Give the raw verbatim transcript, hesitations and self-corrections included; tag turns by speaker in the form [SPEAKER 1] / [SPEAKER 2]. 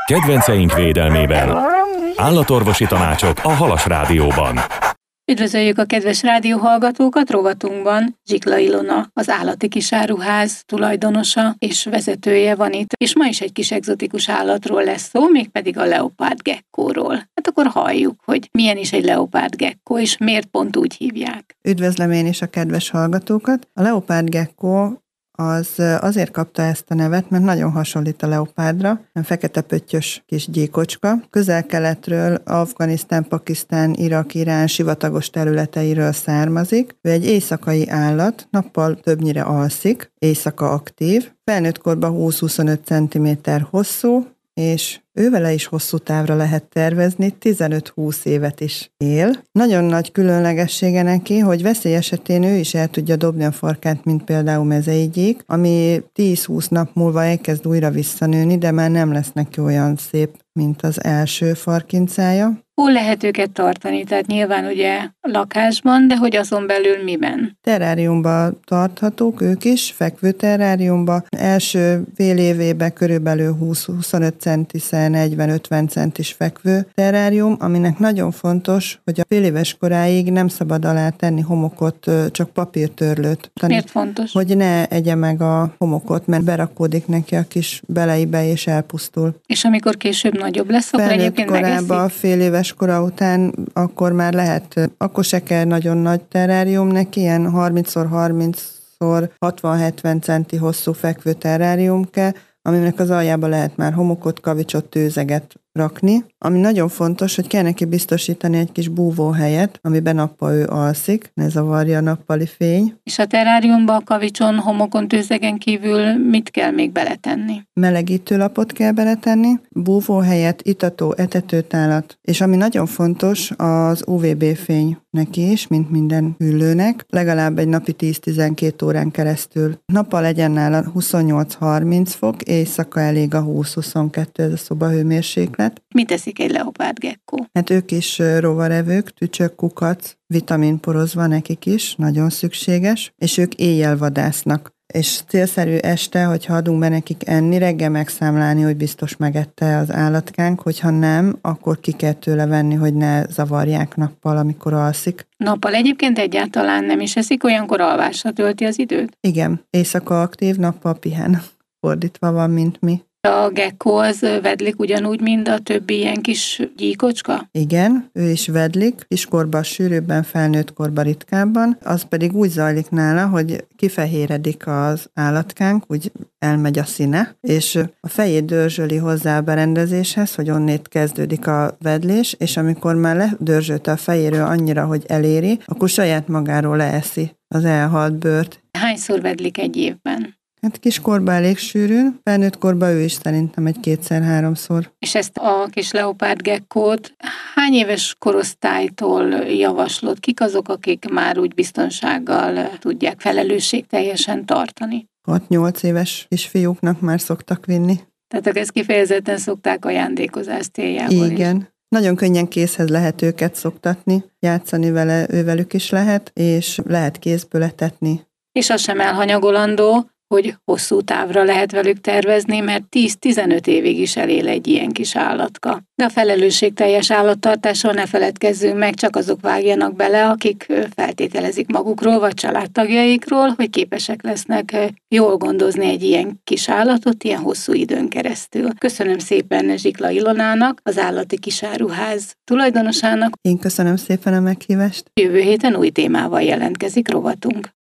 [SPEAKER 1] Kedvenceink védelmében. Állatorvosi tanácsok a Halas Rádióban.
[SPEAKER 2] Üdvözöljük a kedves rádióhallgatókat rovatunkban. Zsikla Ilona, az Állati Kisáruház tulajdonosa és vezetője van itt, és ma is egy kis egzotikus állatról lesz szó, mégpedig a leopárd gekkóról. Hát akkor halljuk, hogy milyen is egy leopárd gekkó, és miért pont úgy hívják.
[SPEAKER 3] Üdvözlöm én is a kedves hallgatókat. A leopárd gekkó az azért kapta ezt a nevet, mert nagyon hasonlít a leopárdra, fekete pöttyös kis gyíkocska. Közel-keletről, Afganisztán, Pakisztán, Irak, Irán sivatagos területeiről származik. Ő egy éjszakai állat, nappal többnyire alszik, éjszaka aktív. Felnőtt korban húsz-huszonöt centiméter hosszú, és ővele is hosszú távra lehet tervezni, tizenöt-húsz évet is él. Nagyon nagy különlegessége neki, hogy veszély esetén ő is el tudja dobni a farkát, mint például mezeigyék, ami tíz-húsz nap múlva elkezd újra visszanőni, de már nem lesz neki olyan szép, mint az első farkincája.
[SPEAKER 2] Hol lehet őket tartani? Tehát nyilván ugye lakásban, de hogy azon belül miben?
[SPEAKER 3] Terráriumban tarthatók ők is, fekvő terráriumban. Első fél évében körülbelül húsz-huszonöt centis, negyven-ötven centis fekvő terrárium, aminek nagyon fontos, hogy a fél éves koráig nem szabad alá tenni homokot, csak papírtörlőt.
[SPEAKER 2] Miért fontos?
[SPEAKER 3] Hogy ne egye meg a homokot, mert berakódik neki a kis beleibe és elpusztul.
[SPEAKER 2] És amikor később nagyobb lesz, akkor egyébként
[SPEAKER 3] korában, fél éves kora után, akkor már lehet, akkor se kell nagyon nagy terrárium neki, ilyen harminc-harminc hatvan-hetven centi hosszú fekvő terrárium kell, aminek az aljába lehet már homokot, kavicsot, tőzeget rakni. Ami nagyon fontos, hogy kell neki biztosítani egy kis búvóhelyet, amiben nappal ő alszik, ne zavarja a nappali fény.
[SPEAKER 2] És a terráriumban, a kavicson, homokon, tőzegen kívül mit kell még beletenni?
[SPEAKER 3] Melegítőlapot kell beletenni, búvóhelyet, itató, etetőtálat, és ami nagyon fontos, az u vé bé fény neki is, mint minden hüllőnek, legalább egy napi tíz-tizenkét órán keresztül. Nappal legyen nála huszonnyolc-harminc fok, éjszaka elég a húsz-huszonkettő, ez a szobahőmérséklet.
[SPEAKER 2] Mit teszik egy leopárd gekkó?
[SPEAKER 3] Hát ők is rovarevők, tücsök, kukac, vitaminporozva nekik is, nagyon szükséges, és ők éjjel vadásznak. És célszerű este, hogyha adunk be nekik enni, reggel megszámlálni, hogy biztos megette az állatkánk, hogyha nem, akkor ki kell tőle venni, hogy ne zavarják nappal, amikor alszik.
[SPEAKER 2] Nappal egyébként egyáltalán nem is eszik, olyankor alvásra tölti az időt?
[SPEAKER 3] Igen, éjszaka aktív, nappal pihen. Fordítva van, mint mi.
[SPEAKER 2] A gekkó az vedlik ugyanúgy, mint a többi ilyen kis gyíkocska?
[SPEAKER 3] Igen, ő is vedlik, kiskorban sűrűbben, felnőtt korban ritkábban, az pedig úgy zajlik nála, hogy kifehéredik az állatkánk, úgy elmegy a színe, és a fejét dörzsöli hozzá a berendezéshez, hogy onnét kezdődik a vedlés, és amikor már ledörzsölte a fejéről annyira, hogy eléri, akkor saját magáról leeszi az elhalt bőrt.
[SPEAKER 2] Hányszor vedlik egy évben?
[SPEAKER 3] Hát kiskorban elég sűrűn, felnőtt korban ő is szerintem egy kétszer-háromszor.
[SPEAKER 2] És ezt a kis leopárd gekkót hány éves korosztálytól javaslod? Kik azok, akik már úgy biztonsággal tudják felelősségteljesen tartani?
[SPEAKER 3] hat-nyolc éves kisfiúknak már szoktak vinni.
[SPEAKER 2] Tehát ezt kifejezetten szokták ajándékozás céljából.
[SPEAKER 3] Igen.
[SPEAKER 2] Is.
[SPEAKER 3] Nagyon könnyen kézhez lehet őket szoktatni, játszani vele, ővelük is lehet, és lehet kézből etetni.
[SPEAKER 2] És az sem elhanyagolandó, hogy hosszú távra lehet velük tervezni, mert tíz-tizenöt évig is elél egy ilyen kis állatka. De a felelősségteljes állattartásról ne feledkezzünk meg, csak azok vágjanak bele, akik feltételezik magukról vagy családtagjaikról, hogy képesek lesznek jól gondozni egy ilyen kis állatot ilyen hosszú időn keresztül. Köszönöm szépen Zsikla Ilonának, az Állati Kisáruház tulajdonosának.
[SPEAKER 3] Én köszönöm szépen a meghívást.
[SPEAKER 2] Jövő héten új témával jelentkezik rovatunk.